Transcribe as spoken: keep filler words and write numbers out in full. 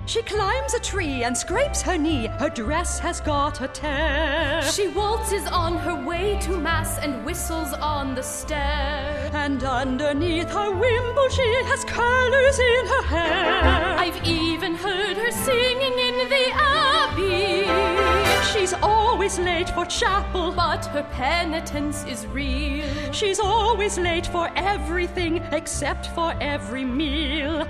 She climbs a tree and scrapes her knee. Her dress has got a tear. She waltzes on her way to mass and whistles on the stair. And underneath her wimple she has curlers in her hair. I've even heard her singing in the abbey. She's always late for chapel, but her penitence is real. She's always late for everything except for every meal.